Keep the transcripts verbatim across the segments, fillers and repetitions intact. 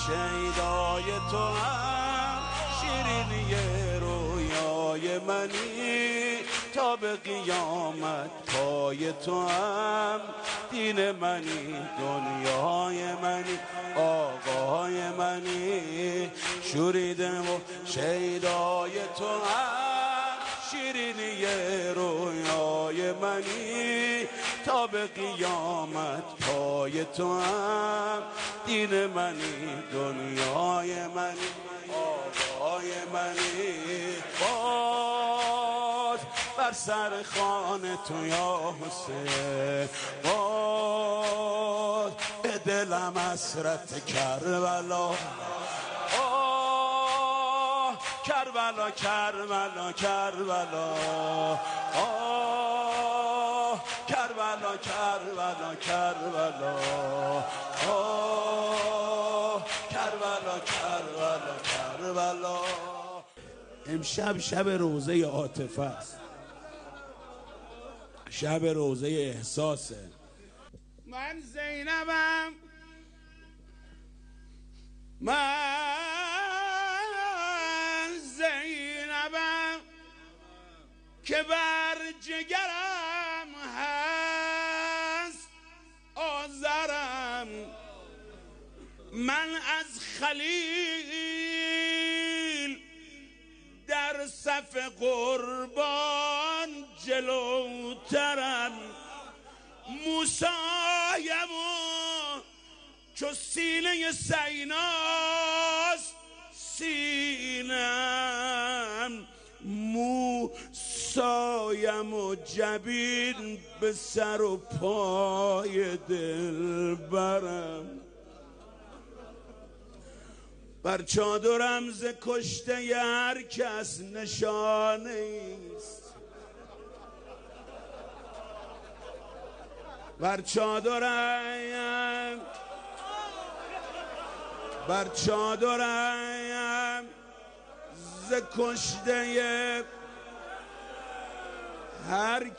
شیدای تو هم شیرینی رویای منی، تا به قیامت پای تو هم دین منی، دنیای منی، آقای منی. شوریده و شیدای تو هم شیرینی رویای منی، تا به قیامت پای تو هم دین منی، دنیای منی، آقای منی. باز بر سر خانه تو یا حسین، باز به دلم حسرت کربلا، آه کربلا کربلا کربلا، آه کربلا کربلا کربلا، آه کربلا کربلا کربلا. امشب شب روزه عاطفه است، شب روزه احساسه. من زینبم، من زینبم که بر جگرم هست آذرم. من از خلیل در صف قربان جلوترم. موسایم و چو سینه سیناست سینم، موسایم و جبین به سر و پای دل برم. بر چادرم ز کشته هر کس نشانه ایست، بر چادرم بر چادرم ز کشته هر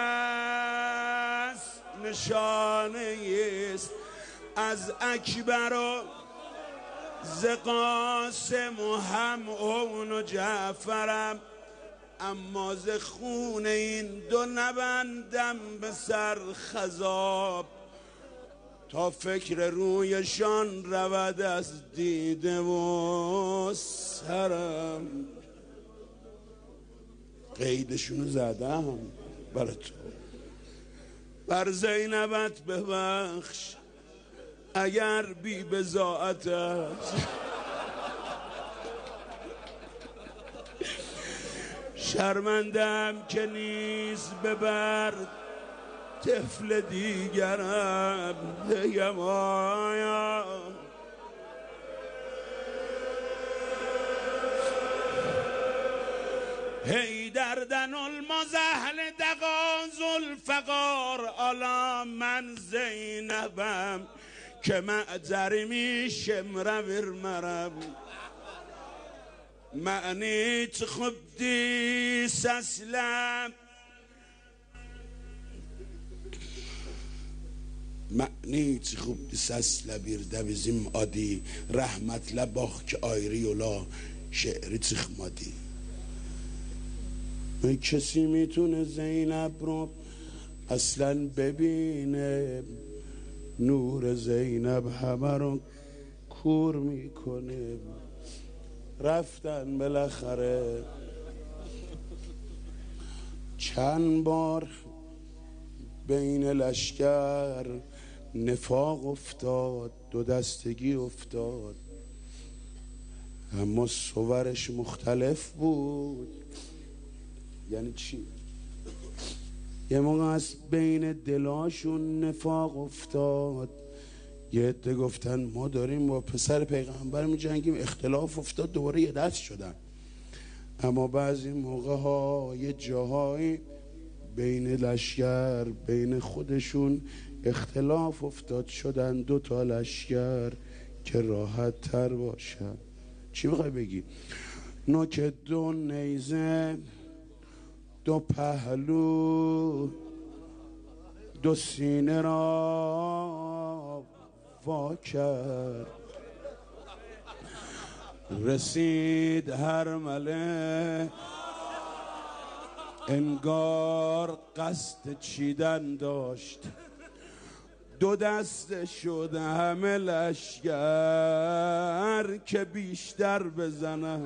کس نشانه ایست. از اکبر و ز قاسم و هم اون و جعفرم، اما ز خون این دو نبندم به سر خضاب، تا فکر رویشان رود از دیده و سرم. قیدشونو زدم برای تو. بر زینبت ببخش اگر بی بضاعت است، شرمندم که نیست ببر طفل دیگرم. هیم آیا هی دردن المزهل دقا ذوالفقار. آلا من زینبم که معذرمی شمرور مرم. معنیت خوب دیس اسلم، معنیت خوب دیس اسلم بیر دویزیم آدی. رحمت لباخ که آیری اولا شعری تخمادی. کسی میتونه زینب رو اصلا ببینه؟ نور زینب همه رو کور میکنه. رفتن بالاخره چند بار بین لشکر نفاق افتاد، دو دستگی افتاد، اما صورش مختلف بود. یعنی چی؟ یه موقع از بین دلاشون نفاق افتاد، یه عده گفتن ما داریم با پسر پیغمبر می جنگیم، اختلاف افتاد دوباره یه دست شدن. اما بعضی موقع ها یه جاهایی بین لشکر بین خودشون اختلاف افتاد، شدن دو تا لشکر که راحت تر باشن. چی میخوای بگی؟ نوک دو نیزه دو پهلو دو سینه را وا کرد. رسید هرمله انگار قصد چیدن داشت، دو دسته شد همه لشگر که بیشتر بزنن.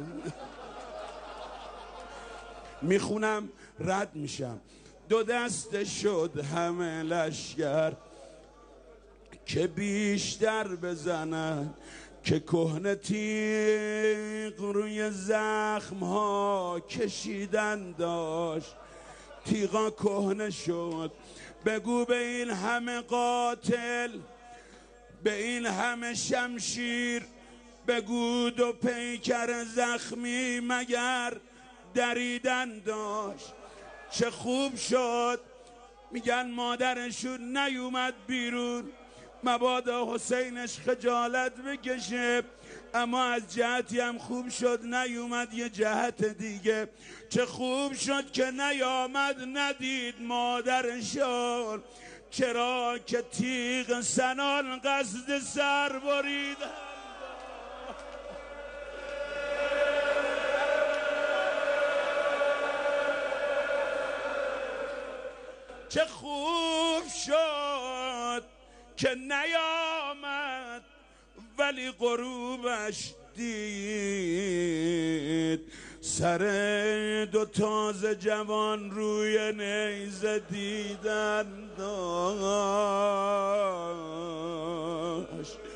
میخونم رد میشم. دو دسته شد همه لشگر که بیشتر بزنن، که کهنه تیغ روی زخم ها کشیدن داشت. تیغا کهنه شد. بگو به این همه قاتل، به این همه شمشیر، بگو دو پیکر زخمی مگر دریدن داشت. چه خوب شد میگن مادرشون نیومد بیرون، مبادا حسینش خجالت بکشه، اما از جهتی هم خوب شد نیومد یه جهت دیگه. چه خوب شد که نیامد ندید مادرشون، چرا که تیغ سنان قصد سر برید. چه خوب شد که نیامد ولی غروبش دید، سر دو تازه جوان روی نیزه دیدن داشت.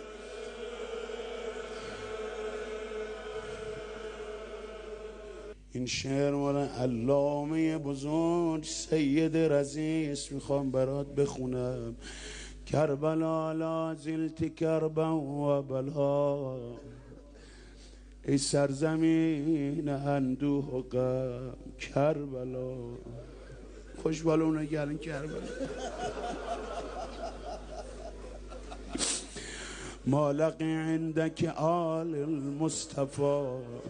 این شعر مال علامه بزرگ سید رزیز میخوام برات بخونم. کربلا لا زلت کربا و بلا، ای سرزمین اندوه و غم کربلا. خوش بالونه گرن کربلا. ما لقی عندك آل المصطفى،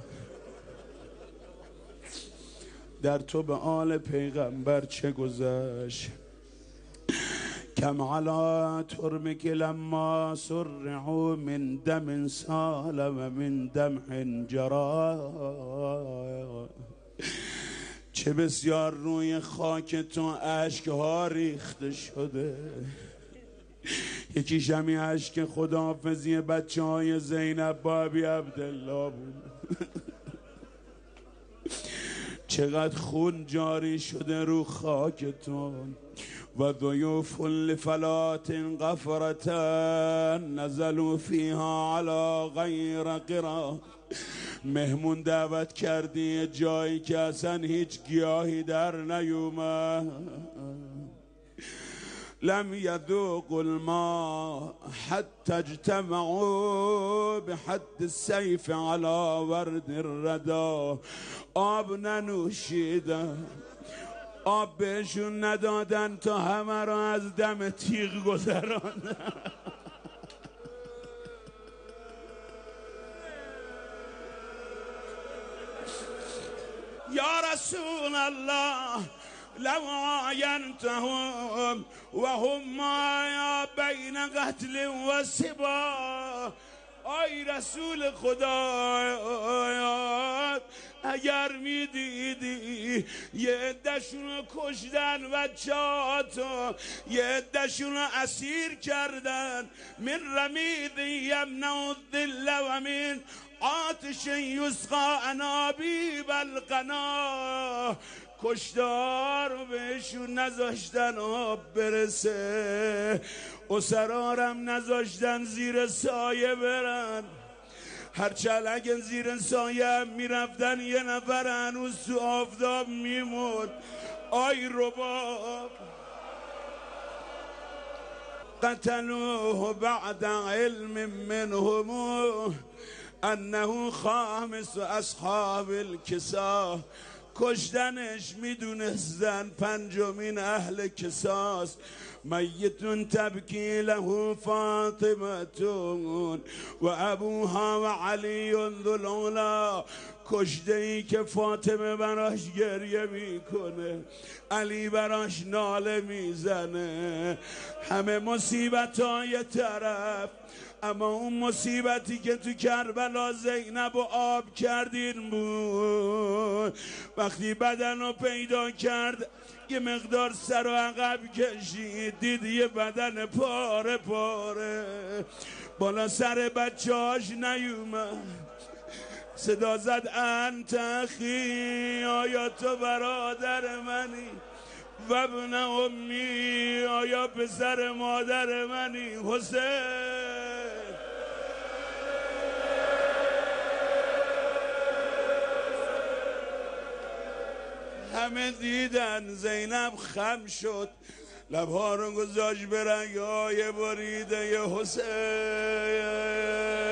در تو به آل پیغمبر چه گذشت. کم علا ترمک لما سرعوا من دم سال و من دمع جرا، چه بسیار روی خاک تو اشک ها ریخته شده. یکی شمی اشک خداحافظی بچه های زینب با ابی عبدالله بود. چقدر خون جاری شده رو خاکتون. و ضیوف لفلات غفرتن نزلوا فیها علی غیر قرا، مهمون دعوت کردی جایی که اصلا هیچ گیاهی در نیومد. لم يذوقوا الماء حتى اجتمعوا بحد السيف على ورد الردى، آب ننوشیدن، آب بهشون ندادن تا همه را از دم تیغ گذراندن. یا رسول الله لو عاینتهم وهم ما بین قتل و سبا، آی رسول خدا اگر می دیدی یه عده‌شون رو کشتن بچه‌هاتو، یه عده‌شون رو اسیر کردن. من رمید یمنع الذل و من آتش یسقى انابیب القنا، کشتار بهشون نذاشتن آب برسه، اسرارم نذاشتن زیر سایه برن. هرچند اگه زیر سایه هم میرفتن یه نفر هنوز تو آفتاب میمون. آی رباب قتلوه بعد علم منهم انه خامس اصحاب الکسا، کشتنش میدونستن پنجمین اهل کساست. میتون تبکی له فاطمتون و ابوها و علی ذو العلا، کشته ای که فاطمه براش گریه میکنه، علی براش ناله میزنه، همه مصیبت های طرف، اما اون مصیبتی که تو کربلا زینب و آب کردین بود. وقتی بدن رو پیدا کرد یه مقدار سر و عقب کشید، دید یه بدن پاره پاره، بالا سر بچه هاش نیومد، صدا زد انت اخی، آیا تو برادر منی؟ و ابن امی، آیا پسر مادر منی؟ حسین. همه دیدن، زینب خم شد، لبها رو گذاشت به رگای بریده حسین.